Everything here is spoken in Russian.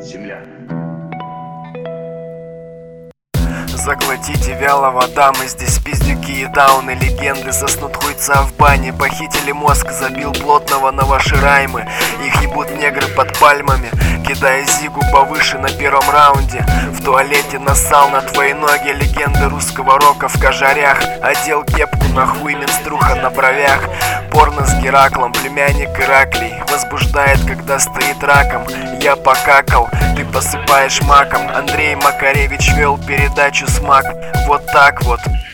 земля. Заглотите вяло вода, мы здесь пиздюки и дауны. Легенды заснут хуйца в бане. Похитили мозг, забил плотного на ваши раймы. Их ебут негры под пальмами, кидая зигу повыше на первом раунде. В туалете нассал на твои ноги. Легенды русского рока в кожарях. Одел кепку на хуй, менструха на бровях. Порно с Гераклом, племянник Ираклий. Возбуждает, когда стоит раком. Я покакал, ты посыпаешь маком. Андрей Макаревич вел передачу «Смак». Вот так вот.